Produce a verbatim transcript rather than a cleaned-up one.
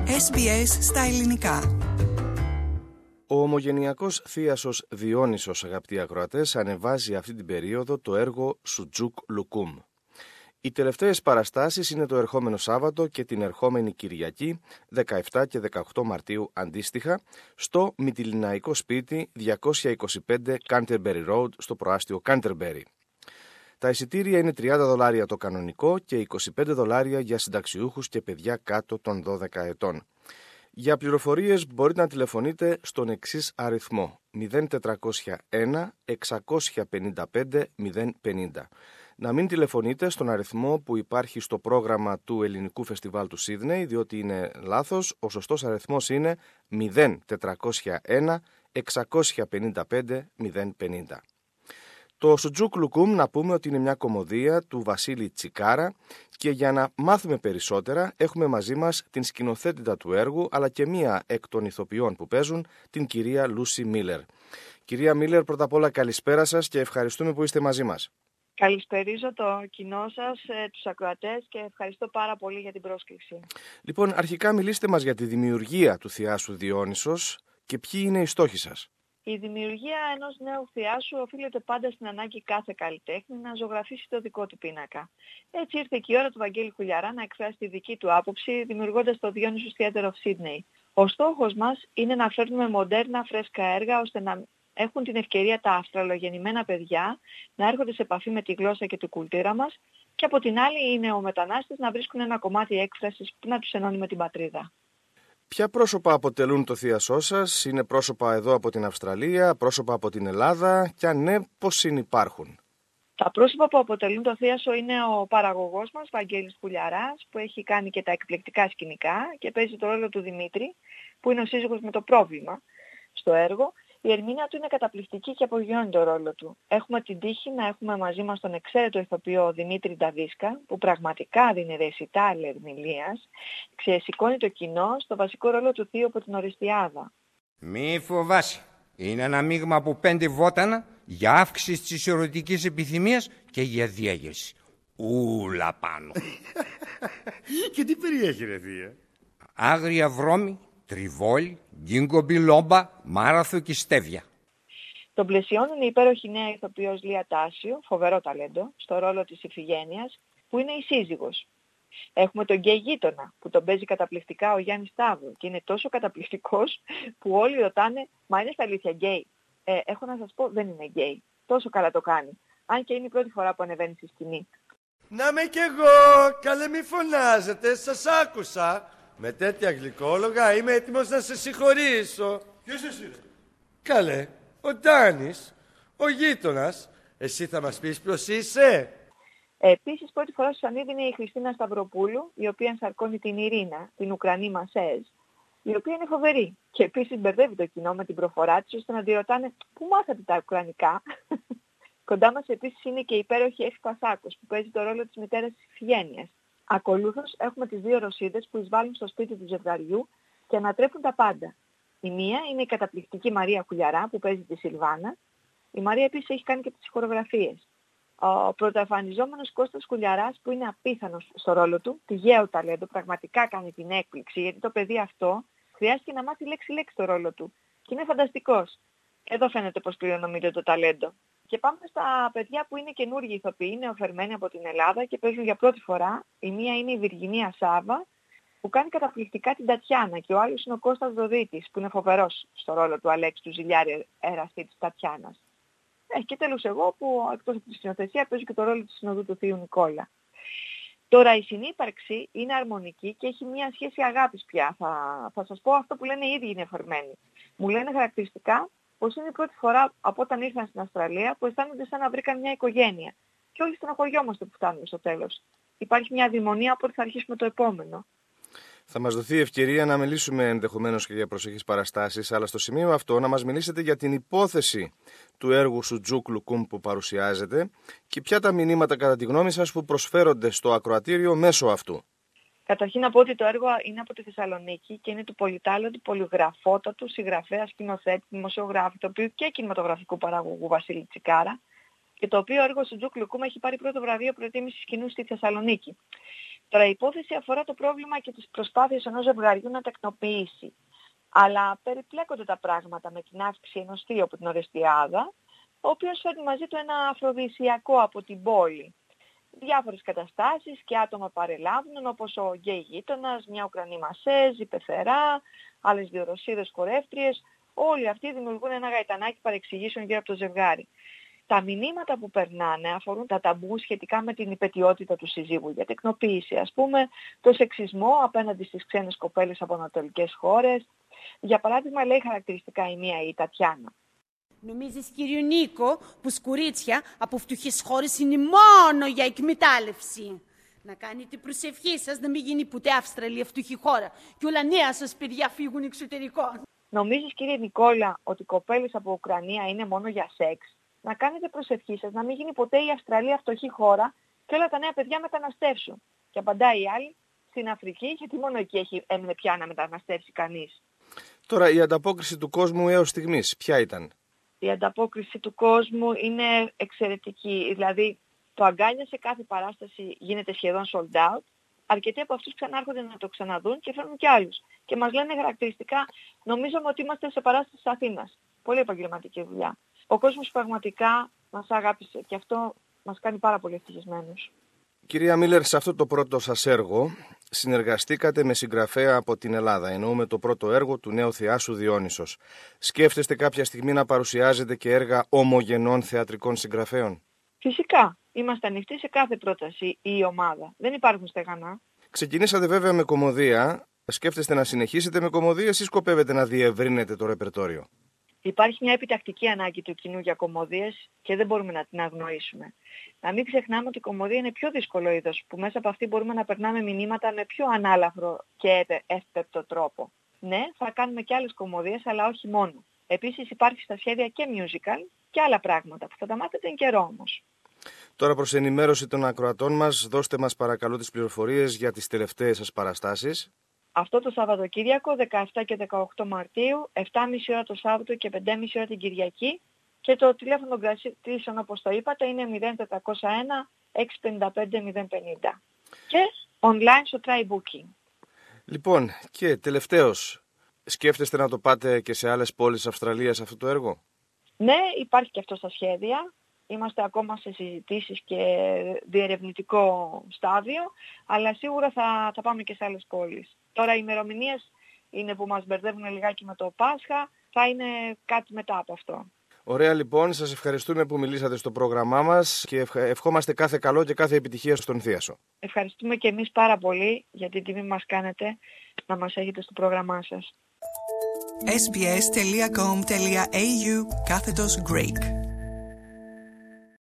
Ες Μπι Ες στα ελληνικά. Ο ομογενειακός θίασος Διόνυσος, αγαπητοί ακροατές, ανεβάζει αυτή την περίοδο το έργο Σουτζούκ Λουκούμ. Οι τελευταίες παραστάσεις είναι το ερχόμενο Σάββατο και την ερχόμενη Κυριακή, δεκαεπτά και δεκαοκτώ Μαρτίου αντίστοιχα, στο Μυτιληναϊκό Σπίτι διακόσια είκοσι πέντε Canterbury Road στο προάστιο Canterbury. Τα εισιτήρια είναι τριάντα δολάρια το κανονικό και είκοσι πέντε δολάρια για συνταξιούχους και παιδιά κάτω των δώδεκα ετών. Για πληροφορίες μπορείτε να τηλεφωνείτε στον εξής αριθμό μηδέν τετρακόσια ένα εξακόσια πενήντα πέντε μηδέν πενήντα. Να μην τηλεφωνείτε στον αριθμό που υπάρχει στο πρόγραμμα του Ελληνικού Φεστιβάλ του Σίδνεϊ, διότι είναι λάθος. Ο σωστός αριθμός είναι μηδέν τετρακόσια ένα εξακόσια πενήντα πέντε μηδέν πενήντα. Το Σουτζούκ Λουκούμ, να πούμε ότι είναι μια κωμωδία του Βασίλη Τσικάρα, και για να μάθουμε περισσότερα έχουμε μαζί μας την σκηνοθέτητα του έργου, αλλά και μία εκ των ηθοποιών που παίζουν, την κυρία Λούσι Μίλερ. Κυρία Μίλερ, πρώτα απ' όλα καλησπέρα σας και ευχαριστούμε που είστε μαζί μας. Καλησπερίζω το κοινό σας, τους ακροατές, και ευχαριστώ πάρα πολύ για την πρόσκληση. Λοιπόν, αρχικά μιλήστε μας για τη δημιουργία του θιάσου Διόνυσος και ποιοι είναι οι στόχοι σας. Η δημιουργία ενός νέου θιάσου οφείλεται πάντα στην ανάγκη κάθε καλλιτέχνη να ζωγραφίσει το δικό του πίνακα. Έτσι ήρθε και η ώρα του Βαγγέλη Κουλιαρά να εκφράσει τη δική του άποψη, δημιουργώντας το Dionysus Theatre of Sydney. Ο στόχος μας είναι να φέρνουμε μοντέρνα φρέσκα έργα, ώστε να έχουν την ευκαιρία τα αυστραλογεννημένα παιδιά να έρχονται σε επαφή με τη γλώσσα και την κουλτούρα μας, και από την άλλη οι νεομετανάστες να βρίσκουν ένα κομμάτι έκφρασης που να τους ενώνει με την πατρίδα. Ποια πρόσωπα αποτελούν το θίασό σας? Είναι πρόσωπα εδώ από την Αυστραλία, πρόσωπα από την Ελλάδα, και αν ναι, πώς συνυπάρχουν? Τα πρόσωπα που αποτελούν το θίασο είναι ο παραγωγός μας, Βαγγέλης Κουλιαράς, που έχει κάνει και τα εκπληκτικά σκηνικά και παίζει το ρόλο του Δημήτρη, που είναι ο σύζυγος με το πρόβλημα στο έργο. Η ερμηνεία του είναι καταπληκτική και απογειώνει το ρόλο του. Έχουμε την τύχη να έχουμε μαζί μας τον εξαίρετο ηθοποιό Δημήτρη Νταβίσκα, που πραγματικά δίνει ρεσιτάλ ερμηνείας, ξεσηκώνει το κοινό στο βασικό ρόλο του θείου από την Οριστιάδα. Μη φοβάσαι. Είναι ένα μείγμα από πέντε βότανα για αύξηση της ερωτικής επιθυμίας και για διέγερση. Ούλα πάνω. Και τι περιέχει, ρε θεία? Άγρια βρώμη, τριβόλι, γκίνγκο μπιλόμπα, μάραθο και στέβια. Τον πλαισιώνουν η υπέροχη νέα ηθοποιός Λία Τάσιο, φοβερό ταλέντο, στο ρόλο της Ιφηγένειας, που είναι η σύζυγος. Έχουμε τον γκέι γείτονα, που τον παίζει καταπληκτικά ο Γιάννης Σταύρου, και είναι τόσο καταπληκτικός που όλοι ρωτάνε, μα είναι στα αλήθεια γκέι? Ε, έχω να σας πω, δεν είναι γκέι. Τόσο καλά το κάνει. Αν και είναι η πρώτη φορά που ανεβαίνει στη σκηνή. Να με κι εγώ, καλέ μη φωνάζετε, σας άκουσα. Με τέτοια γλυκόλογα είμαι έτοιμος να σε συγχωρήσω. Ποιος εσύ, ρε? Καλέ, ο Ντάνης, ο γείτονας. Εσύ θα μας πεις ποιος είσαι? Επίσης, πρώτη φορά στο σανίδι είναι η Χριστίνα Σταυροπούλου, η οποία ενσαρκώνει την Ειρήνα, την Ουκρανή Μασέζ, η οποία είναι φοβερή. Και επίσης μπερδεύει το κοινό με την προφορά της, ώστε να τη ρωτάνε πού μάθατε τα ουκρανικά. Κοντά μας επίσης είναι και η υπέροχη Εύη Πασάκος, που παίζει το ρόλο της μητέρας της Ιφηγένειας. Ακολούθως έχουμε τις δύο Ρωσίδες που εισβάλλουν στο σπίτι του ζευγαριού και ανατρέπουν τα πάντα. Η μία είναι η καταπληκτική Μαρία Κουλιαρά, που παίζει τη Σιλβάνα. Η Μαρία επίσης έχει κάνει και τις χορογραφίες. Ο πρωτοεμφανιζόμενος Κώστας Κουλιαράς, που είναι απίθανος στο ρόλο του, τυγαίο ταλέντο, πραγματικά κάνει την έκπληξη, γιατί το παιδί αυτό χρειάστηκε να μάθει λέξη-λέξη το ρόλο του. Και είναι φανταστικός. Εδώ φαίνεται πως κληρονομείται το ταλέντο. Και πάμε στα παιδιά που είναι καινούργιοι ηθοποιοί, νεοφερμένοι από την Ελλάδα και παίζουν για πρώτη φορά. Η μία είναι η Βιργινία Σάβα, που κάνει καταπληκτικά την Τατιάνα, και ο άλλος είναι ο Κώστας Δοδίτης, που είναι φοβερός στο ρόλο του Αλέξη του Ζηλιάρη, εραστή της Τατιάνας. Ε, και τέλος εγώ, που εκτός από τη σκηνοθεσία παίζω και το ρόλο της συνοδού του θείου Νικόλα. Τώρα η συνύπαρξη είναι αρμονική και έχει μια σχέση αγάπης πια. Θα, θα σας πω αυτό που λένε οι ίδιοι οι νεοφερμένοι. Μου λένε χαρακτηριστικά πως είναι η πρώτη φορά από όταν ήρθαν στην Αυστραλία που αισθάνονται σαν να βρήκαν μια οικογένεια. Και όλοι στενοχωριόμαστε που φτάνουμε στο τέλος. Υπάρχει μια αδειμονία από ότι θα αρχίσουμε το επόμενο. Θα μας δοθεί ευκαιρία να μιλήσουμε ενδεχομένως και για προσεχείς παραστάσεις, αλλά στο σημείο αυτό να μας μιλήσετε για την υπόθεση του έργου Σουτζούκ Λουκούμ που παρουσιάζεται και ποια τα μηνύματα κατά τη γνώμη σας που προσφέρονται στο ακροατήριο μέσω αυτού. Καταρχήν να πω ότι το έργο είναι από τη Θεσσαλονίκη και είναι του πολυτάλαντου, πολυγραφότατου συγγραφέα, σκηνοθέτη, δημοσιογράφου, το οποίο και κινηματογραφικού παραγωγού Βασίλη Τσικάρα, και το οποίο έργο Σουτζούκ Λουκούμ έχει πάρει πρώτο βραβείο προτίμησης κοινού στη Θεσσαλονίκη. Τώρα η υπόθεση αφορά το πρόβλημα και τις προσπάθειες ενός ζευγαριού να τεκνοποιήσει. Αλλά περιπλέκονται τα πράγματα με την αύξηση ενός θείου από την Ορεστιάδα, ο οποίος φέρνει μαζί του ένα αφροδισιακό από την πόλη. Διάφορες καταστάσεις και άτομα παρελάβουν, όπως ο γκέι γείτονας, μια Ουκρανή μασέζ, η πεθερά, άλλες δύο Ρωσίδες χορεύτριες. Όλοι αυτοί δημιουργούν ένα γαϊτανάκι παρεξηγήσεων γύρω από το ζευγάρι. Τα μηνύματα που περνάνε αφορούν τα ταμπού σχετικά με την υπαιτιότητα του συζύγου για τεκνοποίηση, ας πούμε, το σεξισμό απέναντι στις ξένες κοπέλες από ανατολικές χώρες. Για παράδειγμα, λέει χαρακτηριστικά η μία η Τατιάνα. Νομίζεις, κύριο Νίκο, πως κορίτσια από φτωχές χώρες είναι μόνο για εκμετάλλευση? Να κάνετε προσευχή σας να μην γίνει ποτέ Αυστραλία φτωχή χώρα και όλα νέα σας παιδιά φύγουν εξωτερικό. Νομίζεις, κύριε Νικόλα, ότι οι κοπέλες από Ουκρανία είναι μόνο για σεξ? Να κάνετε προσευχή σας να μην γίνει ποτέ η Αυστραλία φτωχή χώρα και όλα τα νέα παιδιά μεταναστεύσουν. Και απαντάει η άλλη, στην Αφρική, γιατί μόνο εκεί έχει έμεινε πια να μεταναστεύσει κανείς. Τώρα, η ανταπόκριση του κόσμου έως στιγμής, ποια ήταν? Η ανταπόκριση του κόσμου είναι εξαιρετική. Δηλαδή, το αγκάλια σε κάθε παράσταση γίνεται σχεδόν sold out. Αρκετοί από αυτούς ξανάρχονται να το ξαναδούν και φέρνουν και άλλους. Και μας λένε χαρακτηριστικά, νομίζαμε ότι είμαστε σε παράσταση της Αθήνας. Πολύ επαγγελματική δουλειά. Ο κόσμος πραγματικά μας αγάπησε και αυτό μας κάνει πάρα πολύ ευτυχισμένους. Κυρία Μίλλερ, σε αυτό το πρώτο σας έργο συνεργαστήκατε με συγγραφέα από την Ελλάδα. Εννοούμε το πρώτο έργο του νέου θεάσου Διόνυσος. Σκέφτεστε κάποια στιγμή να παρουσιάζετε και έργα ομογενών θεατρικών συγγραφέων? Φυσικά. Είμαστε ανοιχτοί σε κάθε πρόταση ή η ομάδα. Δεν υπάρχουν στεγανά. Ξεκινήσατε βέβαια με κωμωδία. Σκέφτεστε να συνεχίσετε με κωμωδίες ή σκοπεύετε να διευρύνετε το ρεπερτόριο? Υπάρχει μια επιτακτική ανάγκη του κοινού για κωμωδίες και δεν μπορούμε να την αγνοήσουμε. Να μην ξεχνάμε ότι η κωμωδία είναι πιο δύσκολο είδος, που μέσα από αυτή μπορούμε να περνάμε μηνύματα με πιο ανάλαφρο και εύπεπτο τρόπο. Ναι, θα κάνουμε και άλλες κωμωδίες, αλλά όχι μόνο. Επίσης υπάρχει στα σχέδια και musical και άλλα πράγματα που θα τα μάθετε εν καιρό όμως. Τώρα, προς ενημέρωση των ακροατών μας, δώστε μας παρακαλώ τις πληροφορίες για τις τελευταίες σας παραστάσεις. Αυτό το Σαββατοκύριακο, δεκαεπτά και δεκαοκτώ Μαρτίου, επτά και μισή ώρα το Σάββατο και πέντε και μισή ώρα την Κυριακή. Και το τηλέφωνο των κρατήσεων, όπως το είπατε, είναι μηδέν τετρακόσια ένα έξι πενήντα πέντε μηδέν πενήντα. Και online στο Try Booking. Λοιπόν, και τελευταίος, σκέφτεστε να το πάτε και σε άλλες πόλεις της Αυστραλίας αυτό το έργο? Ναι, υπάρχει και αυτό στα σχέδια. Είμαστε ακόμα σε συζητήσεις και διερευνητικό στάδιο, αλλά σίγουρα θα, θα πάμε και σε άλλες πόλεις. Τώρα οι ημερομηνίες είναι που μας μπερδεύουν λιγάκι με το Πάσχα, θα είναι κάτι μετά από αυτό. Ωραία λοιπόν, σας ευχαριστούμε που μιλήσατε στο πρόγραμμά μας και ευχόμαστε κάθε καλό και κάθε επιτυχία στον Θίασο. Ευχαριστούμε και εμείς πάρα πολύ για την τιμή που μας κάνετε να μας έχετε στο πρόγραμμά σας. ες μπι ες τελεία κομ τελεία έι γιου κάθετος Greek